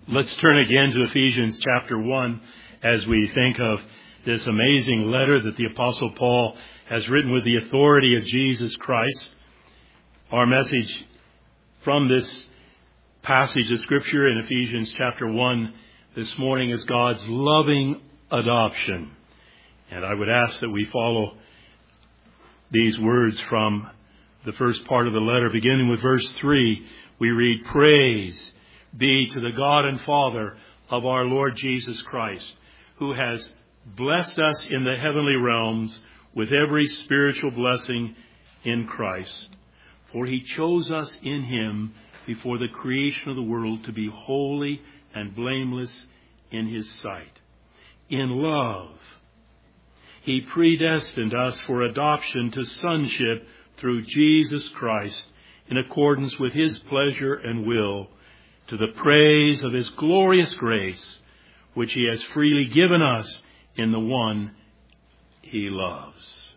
Let's turn again to Ephesians chapter 1 as we think of this amazing letter that the Apostle Paul has written with the authority of Jesus Christ. Our message from this passage of Scripture in Ephesians chapter 1 this morning is God's loving adoption. And I would ask that we follow these words from the first part of the letter. Beginning with verse 3, we read, "Praise be to the God and Father of our Lord Jesus Christ, who has blessed us in the heavenly realms with every spiritual blessing in Christ. For he chose us in him before the creation of the world to be holy and blameless in his sight. In love, he predestined us for adoption to sonship through Jesus Christ in accordance with his pleasure and will, to the praise of his glorious grace, which he has freely given us in the one he loves."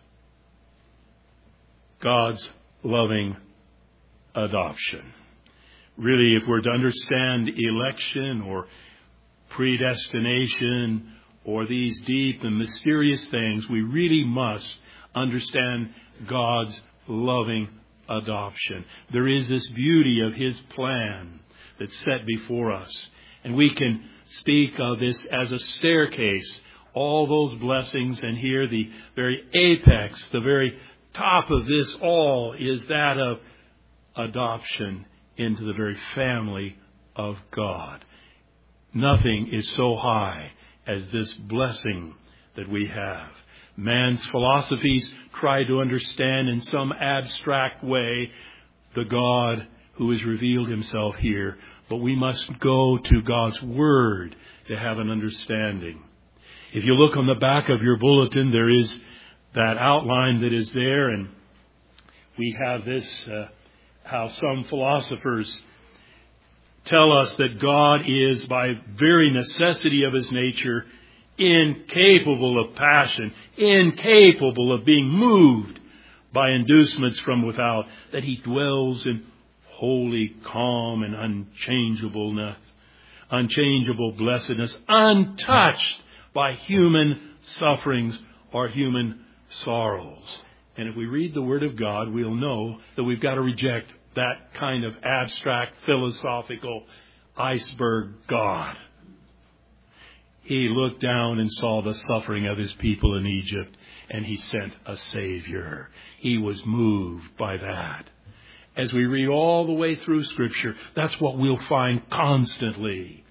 God's loving adoption. Really, if we're to understand election or predestination or these deep and mysterious things, we really must understand God's loving adoption. There is this beauty of his plan that's set before us. And we can speak of this as a staircase, all those blessings, and here the very apex, the very top of this all is that of adoption into the very family of God. Nothing is so high as this blessing that we have. Man's philosophies try to understand in some abstract way the God who has revealed himself here. But we must go to God's Word to have an understanding. If you look on the back of your bulletin, there is that outline that is there. And we have this, how some philosophers tell us that God is, by very necessity of his nature, incapable of passion, incapable of being moved by inducements from without, that he dwells in holy calm and unchangeable blessedness, untouched by human sufferings or human sorrows. And if we read the Word of God, we'll know that we've got to reject that kind of abstract, philosophical iceberg God. He looked down and saw the suffering of his people in Egypt, and he sent a Savior. He was moved by that. As we read all the way through Scripture, that's what we'll find constantly.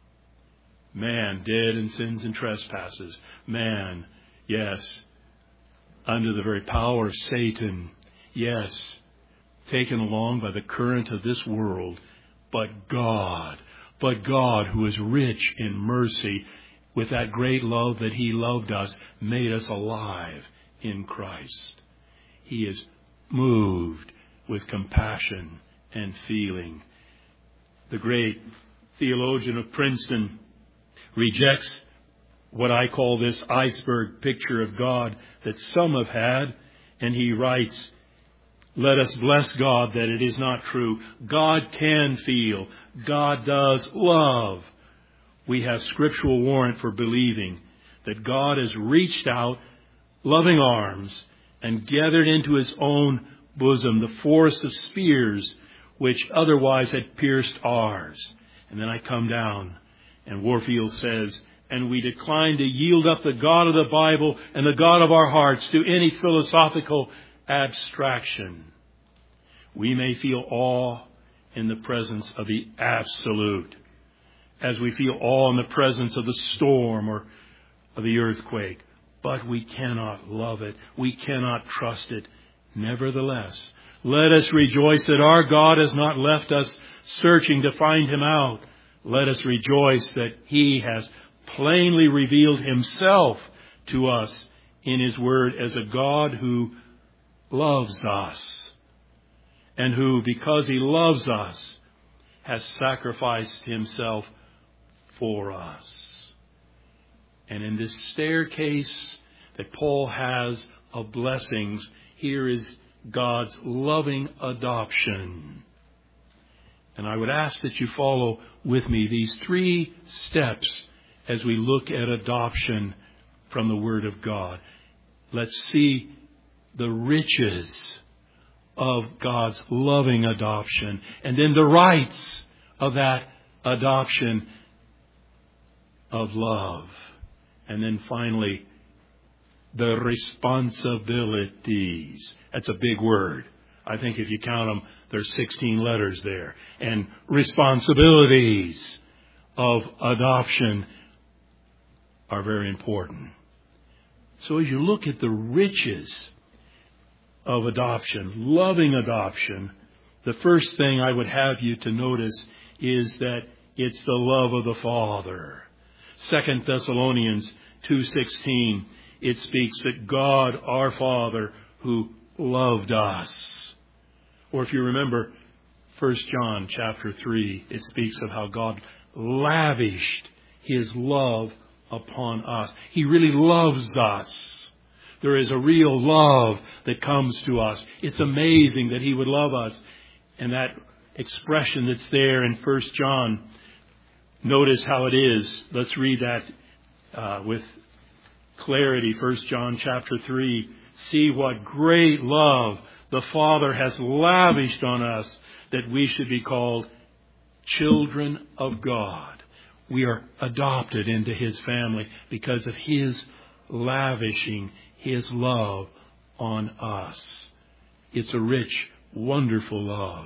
Man dead in sins and trespasses. Man, yes, under the very power of Satan. Yes, taken along by the current of this world. But God who is rich in mercy, with that great love that he loved us, made us alive in Christ. He is moved with compassion and feeling. The great theologian of Princeton rejects what I call this iceberg picture of God that some have had, and he writes, "Let us bless God that it is not true. God can feel. God does love. We have scriptural warrant for believing that God has reached out loving arms and gathered into his own bosom the forest of spears which otherwise had pierced ours." And then I come down, and Warfield says, "And we decline to yield up the God of the Bible and the God of our hearts to any philosophical abstraction. We may feel awe in the presence of the absolute, as we feel awe in the presence of the storm or of the earthquake. But we cannot love it. We cannot trust it. Nevertheless, let us rejoice that our God has not left us searching to find him out. Let us rejoice that he has plainly revealed himself to us in his word as a God who loves us, and who, because he loves us, has sacrificed himself for us." And in this staircase that Paul has of blessings, here is God's loving adoption. And I would ask that you follow with me these 3 steps as we look at adoption from the Word of God. Let's see the riches of God's loving adoption, and then the rights of that adoption of love. And then finally, the responsibilities. That's a big word. I think if you count them, there's 16 letters there. And responsibilities of adoption are very important. So as you look at the riches of adoption, loving adoption, the first thing I would have you to notice is that it's the love of the Father. 2 Thessalonians 2:16, it speaks that God our Father who loved us. Or if you remember 1 John chapter 3, it speaks of how God lavished His love upon us. He really loves us. There is a real love that comes to us. It's amazing that He would love us. And that expression that's there in 1 John, notice how it is. Let's read that with clarity. 1 John chapter 3. See what great love the Father has lavished on us, that we should be called children of God. We are adopted into His family because of His lavishing His love on us. It's a rich, wonderful love.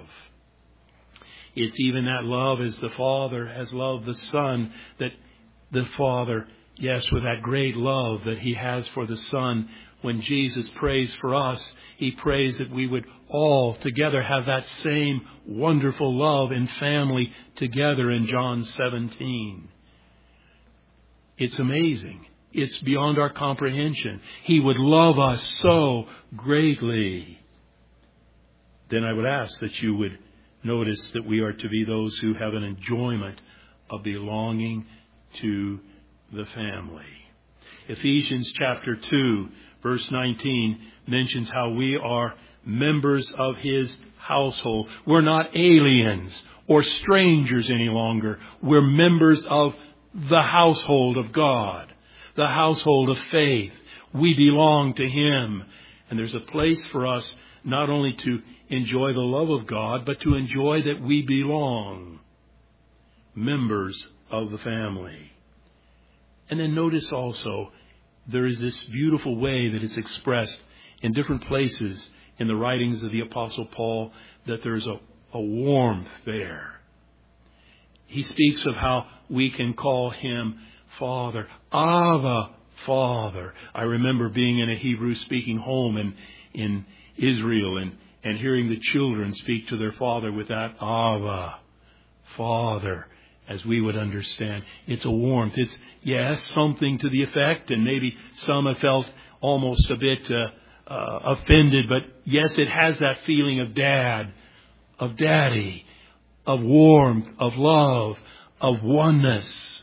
It's even that love as the Father has loved the Son, that the Father, yes, with that great love that He has for the Son, when Jesus prays for us, He prays that we would all together have that same wonderful love in family together in John 17. It's amazing. It's beyond our comprehension. He would love us so greatly. Then I would ask that you would notice that we are to be those who have an enjoyment of belonging to the family. Ephesians chapter 2, verse 19 mentions how we are members of His household. We're not aliens or strangers any longer. We're members of the household of God, the household of faith. We belong to Him. And there's a place for us not only to enjoy the love of God, but to enjoy that we belong, members of the family. And then notice also, there is this beautiful way that is expressed in different places in the writings of the Apostle Paul, that there's a warmth there. He speaks of how we can call Him Father. Ava, Father. I remember being in a Hebrew-speaking home in Israel and hearing the children speak to their father with that Ava, Father, as we would understand. It's a warmth. It's, yes, something to the effect, and maybe some have felt almost a bit offended, but yes, it has that feeling of dad, of daddy, of warmth, of love, of oneness.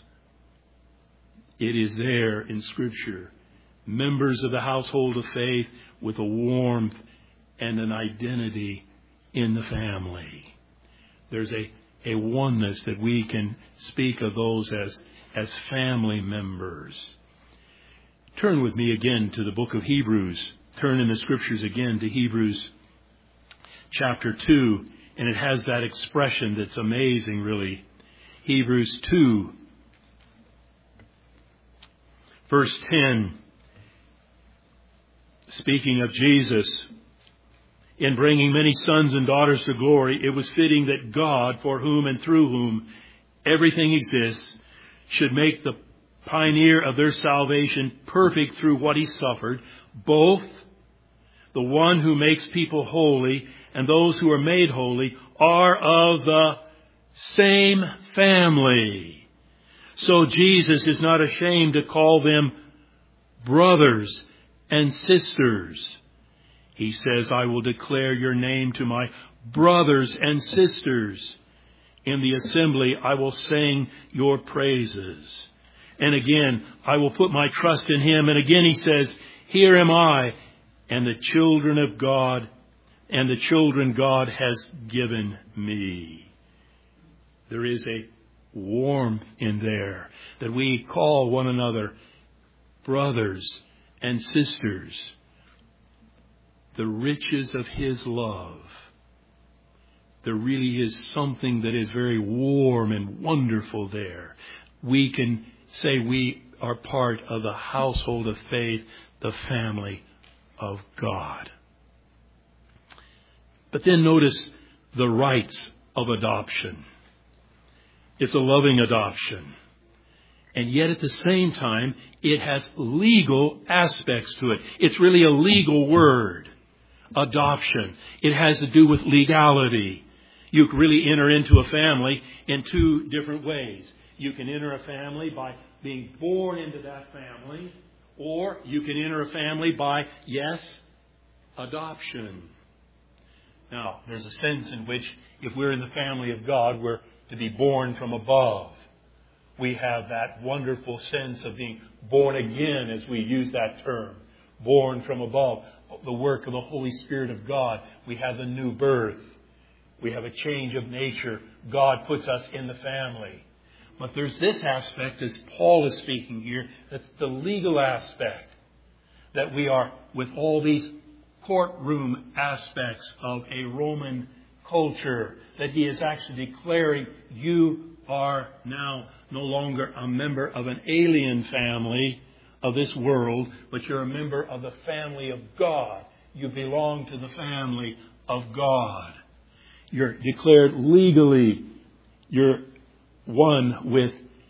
It is there in Scripture. Members of the household of faith with a warmth and an identity in the family. There's a oneness that we can speak of those as family members. Turn with me again to the book of Hebrews. Turn in the Scriptures again to Hebrews chapter 2. And it has that expression that's amazing, really. Hebrews 2, verse 10. Speaking of Jesus, in bringing many sons and daughters to glory, it was fitting that God, for whom and through whom everything exists, should make the pioneer of their salvation perfect through what He suffered, both the one who makes people holy and those who are made holy are of the same family. So Jesus is not ashamed to call them brothers and sisters. He says, I will declare your name to my brothers and sisters. In the assembly, I will sing your praises. And again, I will put my trust in Him. And again, He says, here am I and the children of God, and the children God has given me. There is a warmth in there that we call one another brothers and sisters. The riches of His love. There really is something that is very warm and wonderful there. We can say we are part of the household of faith, the family of God. But then notice the rights of adoption. It's a loving adoption. And yet at the same time, it has legal aspects to it. It's really a legal word. Adoption. It has to do with legality. You can really enter into a family in two different ways. You can enter a family by being born into that family, or you can enter a family by, yes, adoption. Now, there's a sense in which if we're in the family of God, we're to be born from above. We have that wonderful sense of being born again, as we use that term. Born from above. The work of the Holy Spirit of God. We have the new birth. We have a change of nature. God puts us in the family. But there's this aspect, as Paul is speaking here, that's the legal aspect. That we are, with all these courtroom aspects of a Roman culture, that he is actually declaring, you are now no longer a member of an alien family of this world, but you're a member of the family of God. You belong to the family of God. You're declared legally. You're one with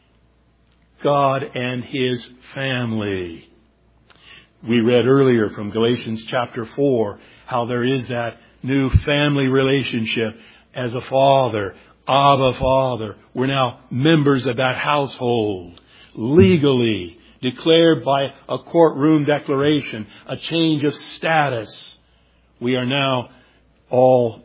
God and His family. We read earlier from Galatians chapter 4 how there is that new family relationship as a father, Abba Father. We're now members of that household, legally declared by a courtroom declaration, a change of status. We are now all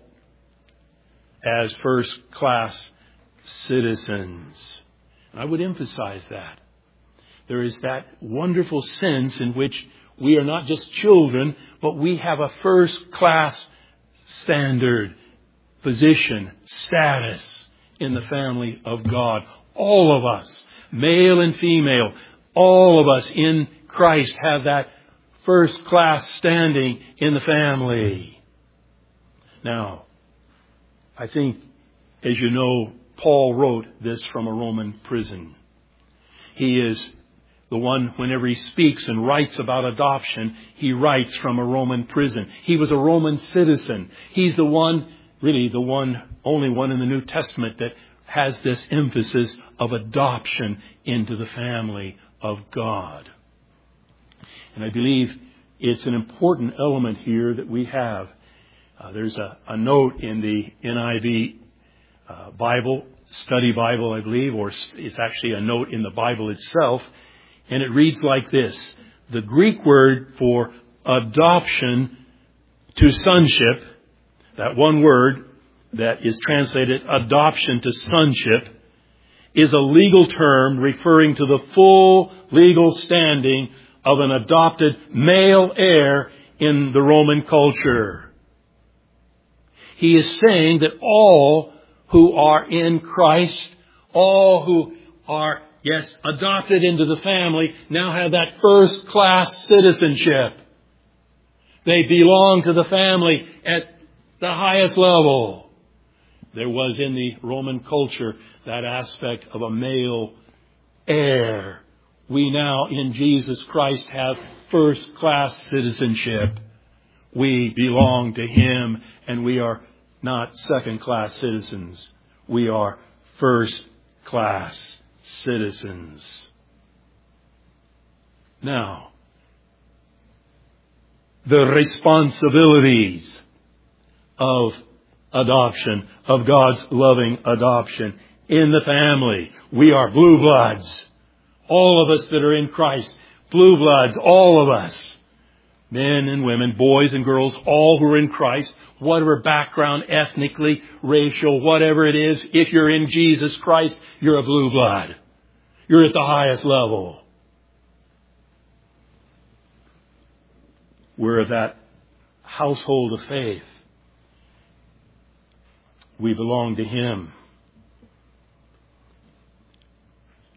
as first-class citizens. I would emphasize that. There is that wonderful sense in which we are not just children, but we have a first-class standard, position, status in the family of God. All of us, male and female, all of us in Christ have that first-class standing in the family. Now, I think, as you know, Paul wrote this from a Roman prison. He is the one, whenever he speaks and writes about adoption, he writes from a Roman prison. He was a Roman citizen. He's the one, really the one, only one in the New Testament that has this emphasis of adoption into the family of God. And I believe it's an important element here that we have. There's a note in the NIV Bible, study Bible, I believe, or it's actually a note in the Bible itself. And it reads like this. The Greek word for adoption to sonship, that one word that is translated adoption to sonship, is a legal term referring to the full legal standing of an adopted male heir in the Roman culture. He is saying that all who are in Christ, all who are, yes, adopted into the family, now have that first-class citizenship. They belong to the family at the highest level. There was in the Roman culture that aspect of a male heir. We now in Jesus Christ have first-class citizenship. We belong to Him, and we are not second-class citizens. We are first-class citizens. Now, the responsibilities of adoption, of God's loving adoption in the family. We are blue bloods. All of us that are in Christ, blue bloods, all of us. Men and women, boys and girls, all who are in Christ, whatever background, ethnically, racial, whatever it is, if you're in Jesus Christ, you're a blue blood. You're at the highest level. We're of that household of faith. We belong to Him.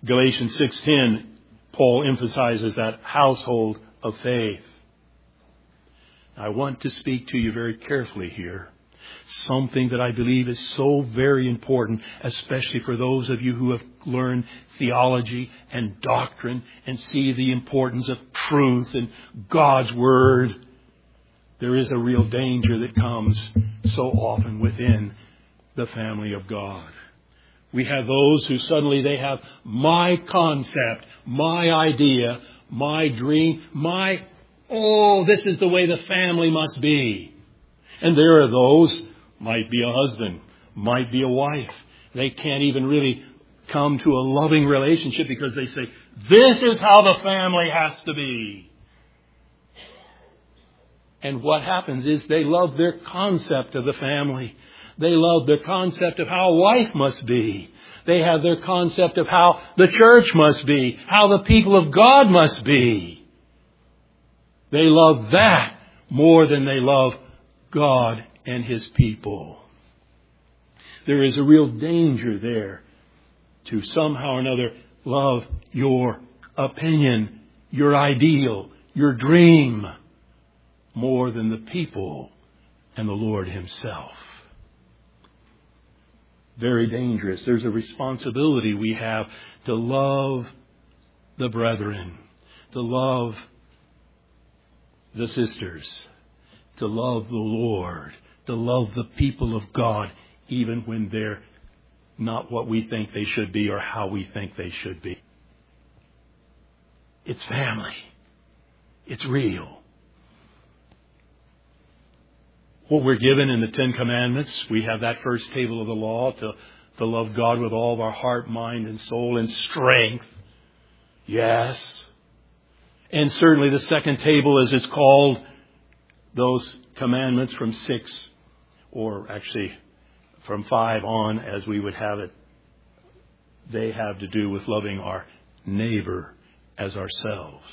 Galatians 6:10, Paul emphasizes that household of faith. I want to speak to you very carefully here. Something that I believe is so very important, especially for those of you who have learned theology and doctrine and see the importance of truth and God's Word. There is a real danger that comes so often within the family of God. We have those who suddenly they have my concept, my idea, my dream, this is the way the family must be. And there are those, might be a husband, might be a wife. They can't even really come to a loving relationship because they say, this is how the family has to be. And what happens is they love their concept of the family. They love their concept of how a wife must be. They have their concept of how the church must be, how the people of God must be. They love that more than they love God and His people. There is a real danger there to somehow or another love your opinion, your ideal, your dream more than the people and the Lord Himself. Very dangerous. There's a responsibility we have to love the brethren, to love the sisters, to love the Lord, to love the people of God, even when they're not what we think they should be or how we think they should be. It's family. It's real. What we're given in the Ten Commandments, we have that first table of the law to love God with all of our heart, mind, and soul and strength. Yes. And certainly the second table, as it's called, those commandments from 6, or actually from 5 on, as we would have it, they have to do with loving our neighbor as ourselves.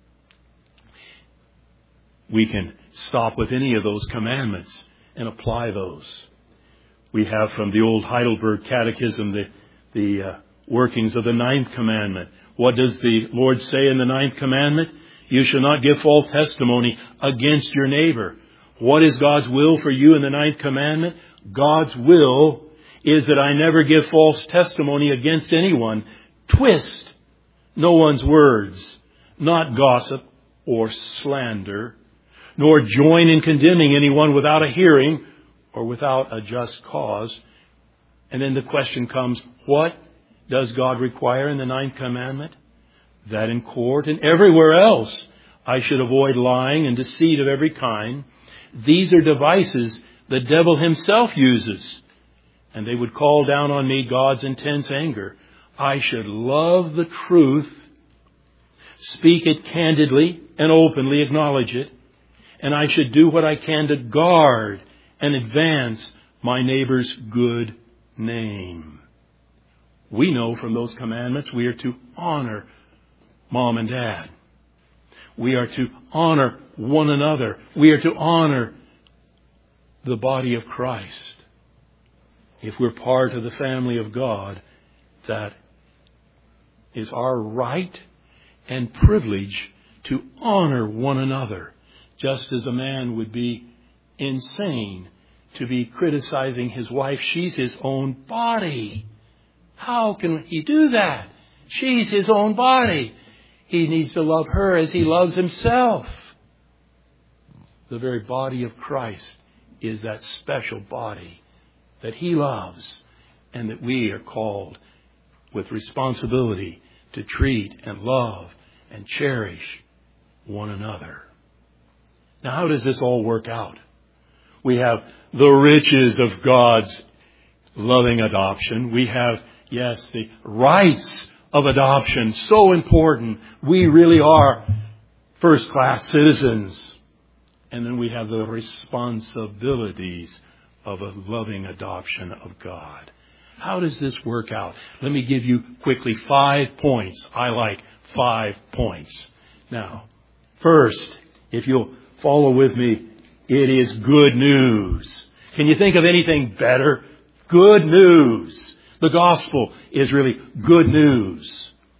We can stop with any of those commandments and apply those. We have from the old Heidelberg Catechism the workings of the 9th commandment. What does the Lord say in the 9th commandment? You shall not give false testimony against your neighbor. What is God's will for you in the 9th commandment? God's will is that I never give false testimony against anyone, twist no one's words, not gossip or slander, nor join in condemning anyone without a hearing or without a just cause. And then the question comes, what does God require in the 9th commandment? That in court and everywhere else I should avoid lying and deceit of every kind. These are devices the devil himself uses, and they would call down on me God's intense anger. I should love the truth, speak it candidly and openly, acknowledge it, and I should do what I can to guard and advance my neighbor's good name. We know from those commandments we are to honor Mom and Dad. We are to honor one another. We are to honor the body of Christ. If we're part of the family of God, that is our right and privilege to honor one another, just as a man would be insane to be criticizing his wife. She's his own body. How can he do that? She's his own body. He needs to love her as he loves himself. The very body of Christ is that special body that He loves and that we are called with responsibility to treat and love and cherish one another. Now, how does this all work out? We have the riches of God's loving adoption. We have, yes, the rights of adoption, so important. We really are first-class citizens. And then we have the responsibilities of a loving adoption of God. How does this work out? Let me give you quickly 5 points. I like 5 points. Now, first, if you'll follow with me, it is good news. Can you think of anything better? Good news. The gospel is really good news.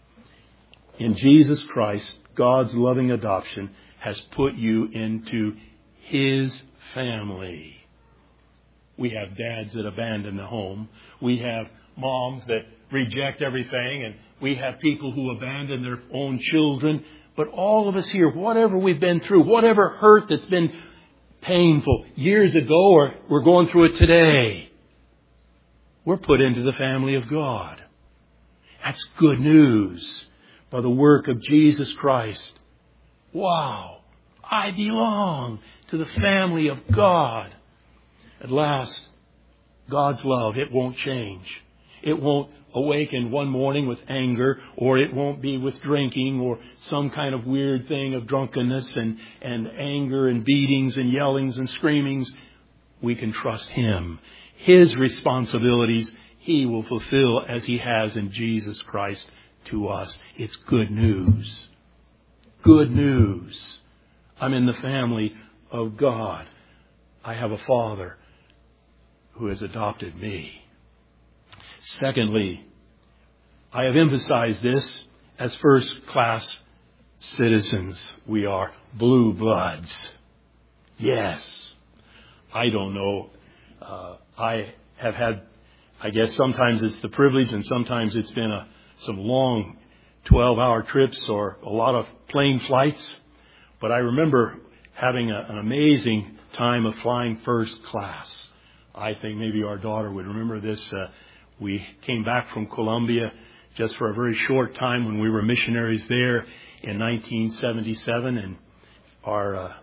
In Jesus Christ, God's loving adoption has put you into His family. We have dads that abandon the home. We have moms that reject everything. And we have people who abandon their own children. But all of us here, whatever we've been through, whatever hurt that's been painful years ago, or we're going through it today, we're put into the family of God. That's good news. By the work of Jesus Christ. Wow! I belong to the family of God. At last, God's love, it won't change. It won't awaken one morning with anger, or it won't be with drinking, or some kind of weird thing of drunkenness and anger and beatings and yellings and screamings. We can trust Him. His responsibilities He will fulfill as He has in Jesus Christ to us. It's good news. Good news. I'm in the family of God. I have a Father who has adopted me. Secondly, I have emphasized this as first-class citizens. We are blue bloods. Yes. I don't know. I have had, I guess sometimes it's the privilege and sometimes it's been some long 12-hour trips or a lot of plane flights. But I remember having an amazing time of flying first class. I think maybe our daughter would remember this. We came back from Colombia just for a very short time when we were missionaries there in 1977. And our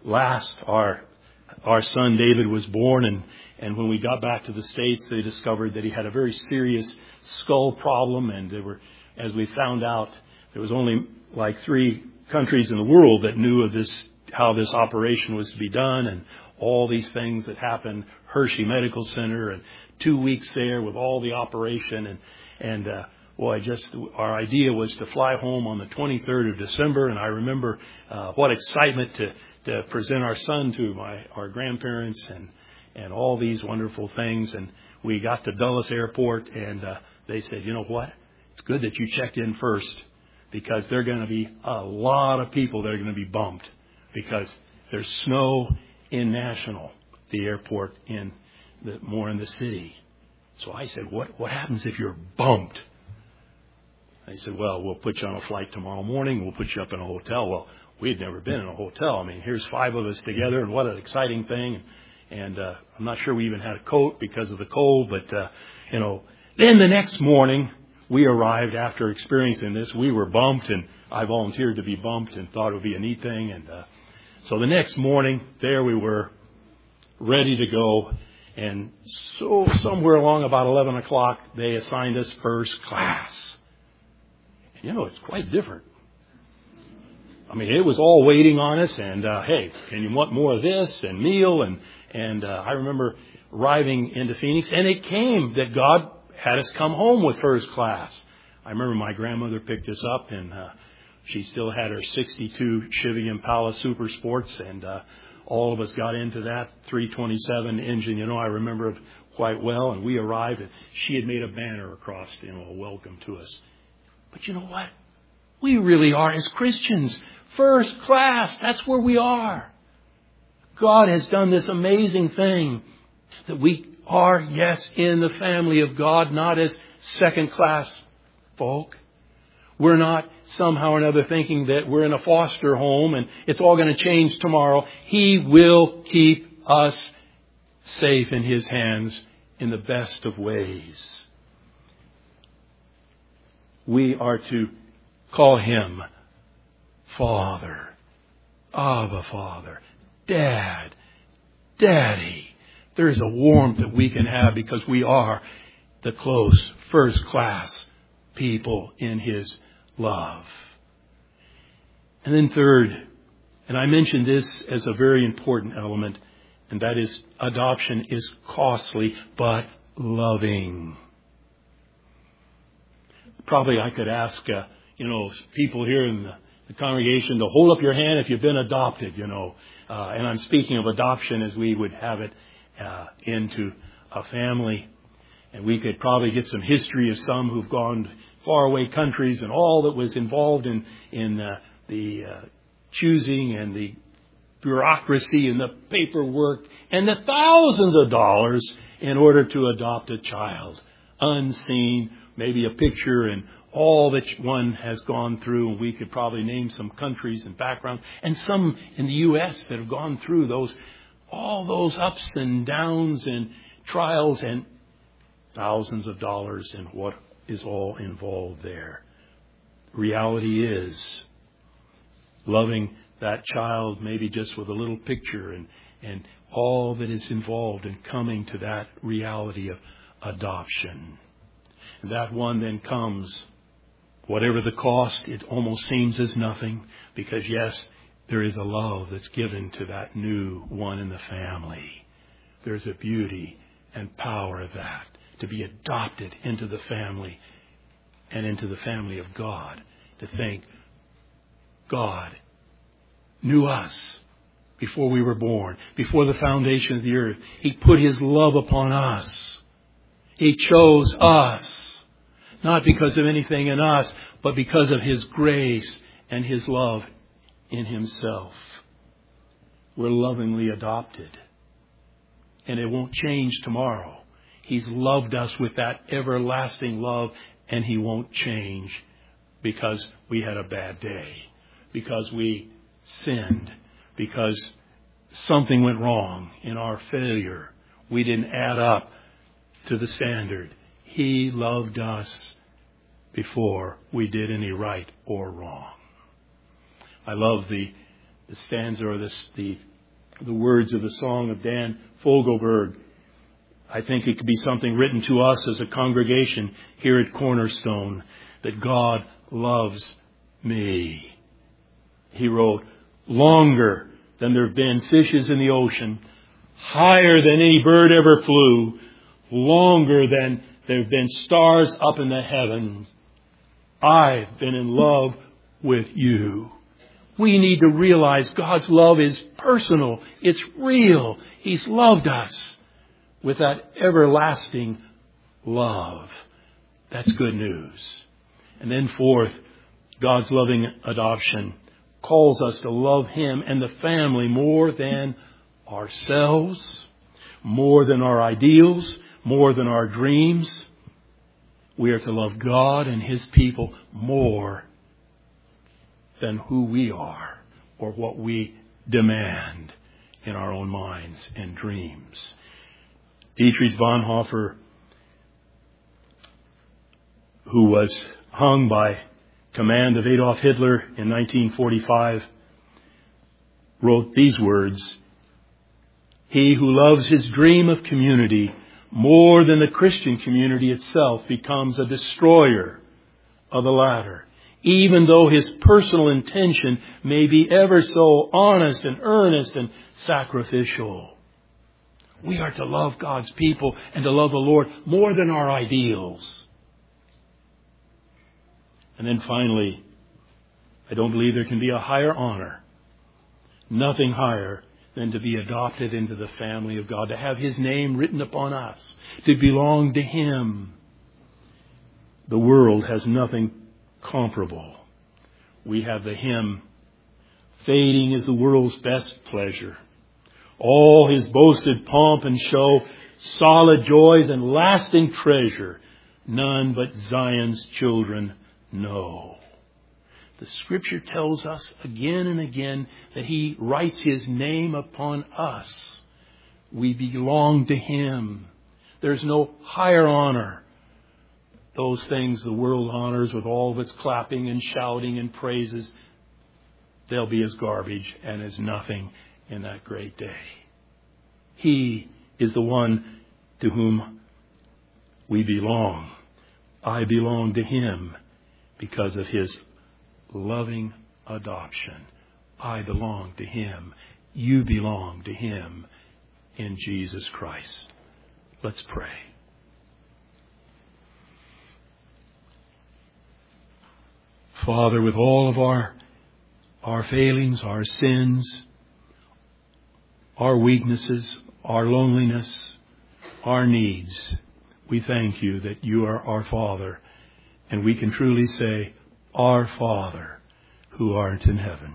son David was born. And when we got back to the States, they discovered that he had a very serious skull problem. And there were, as we found out, there was only like 3 countries in the world that knew of this, how this operation was to be done, and all these things that happened. Hershey Medical Center, and 2 weeks there with all the operation, our idea was to fly home on the 23rd of December, and I remember what excitement to present our son to our grandparents and all these wonderful things. And we got to Dulles Airport, and they said, you know what? It's good that you checked in first, because there are going to be a lot of people that are going to be bumped because there's snow in National, the airport more in the city. So I said, what happens if you're bumped? They said, well, we'll put you on a flight tomorrow morning. We'll put you up in a hotel. Well, we had never been in a hotel. I mean, here's 5 of us together, and what an exciting thing. And I'm not sure we even had a coat because of the cold, but, Then the next morning, we arrived after experiencing this. We were bumped, and I volunteered to be bumped and thought it would be a neat thing. And so the next morning, there we were, ready to go. And so somewhere along about 11 o'clock, they assigned us first class. It's quite different. I mean, it was all waiting on us. And, hey, can you want more of this and meal? And I remember arriving into Phoenix, and it came that God had us come home with first class. I remember my grandmother picked us up, and she still had her 62 Chevy Impala Super Sports, and all of us got into that 327 engine. I remember it quite well, and we arrived, and she had made a banner across, a welcome to us. But you know what? We really are, as Christians, first class. That's where we are. God has done this amazing thing that we are, yes, in the family of God, not as second-class folk. We're not somehow or another thinking that we're in a foster home and it's all going to change tomorrow. He will keep us safe in His hands in the best of ways. We are to call Him Father, Abba Father, Dad, Daddy. There is a warmth that we can have because we are the close, first-class people in His love. And then third, and I mentioned this as a very important element, and that is adoption is costly but loving. Probably I could ask, people here in the congregation to hold up your hand if you've been adopted, and I'm speaking of adoption as we would have it into a family. And we could probably get some history of some who've gone faraway countries and all that was involved in the choosing and the bureaucracy and the paperwork and the thousands of dollars in order to adopt a child. Unseen, maybe a picture and all that one has gone through, and we could probably name some countries and backgrounds, and some in the U.S. that have gone through all those ups and downs and trials and thousands of dollars and what is all involved there. Reality is loving that child maybe just with a little picture and all that is involved in coming to that reality of adoption. And that one then comes, whatever the cost, it almost seems as nothing, because yes, there is a love that's given to that new one in the family. There's a beauty and power of that, to be adopted into the family and into the family of God. To think God knew us before we were born, before the foundation of the earth. He put His love upon us. He chose us, not because of anything in us, but because of His grace and His love in Himself. We're lovingly adopted. And it won't change tomorrow. He's loved us with that everlasting love, and He won't change because we had a bad day, because we sinned, because something went wrong in our failure. We didn't add up to the standard. He loved us before we did any right or wrong. I love the stanza or the words of the song of Dan Fogelberg. I think it could be something written to us as a congregation here at Cornerstone, that God loves me. He wrote, longer than there have been fishes in the ocean, higher than any bird ever flew, longer than there have been stars up in the heavens, I've been in love with you. We need to realize God's love is personal. It's real. He's loved us with that everlasting love. That's good news. And then fourth, God's loving adoption calls us to love Him and the family more than ourselves, more than our ideals, more than our dreams. We are to love God and His people more than who we are or what we demand in our own minds and dreams. Dietrich Bonhoeffer, who was hung by command of Adolf Hitler in 1945, wrote these words, "He who loves his dream of community more than the Christian community itself becomes a destroyer of the latter, even though his personal intention may be ever so honest and earnest and sacrificial." We are to love God's people and to love the Lord more than our ideals. And then finally, I don't believe there can be a higher honor, nothing higher than to be adopted into the family of God, to have His name written upon us, to belong to Him. The world has nothing comparable. We have the hymn, "Fading is the world's best pleasure. All his boasted pomp and show, solid joys and lasting treasure, none but Zion's children know." The Scripture tells us again and again that He writes His name upon us. We belong to Him. There's no higher honor. Those things the world honors with all of its clapping and shouting and praises, they'll be as garbage and as nothing in that great day. He is the one to whom we belong. I belong to Him because of His loving adoption. I belong to Him. You belong to Him in Jesus Christ. Let's pray. Father, with all of our failings, our sins, our weaknesses, our loneliness, our needs, we thank You that You are our Father And we can truly say, Our Father, who art in heaven.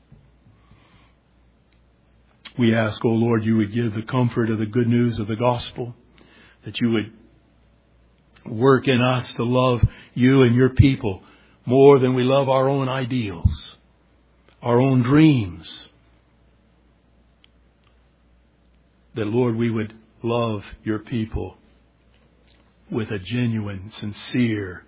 We ask, O Lord, you would give the comfort of the good news of the gospel, that you would work in us to love you and your people more than we love our own ideals, our own dreams. That, Lord, we would love your people with a genuine, sincere,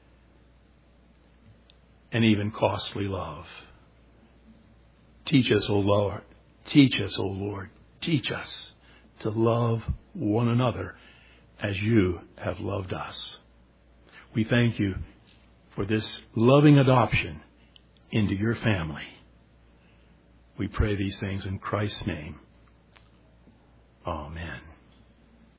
and even costly love. Teach us, O Lord. Teach us, O Lord. Teach us to love one another as you have loved us. We thank you for this loving adoption into your family. We pray these things in Christ's name. Amen.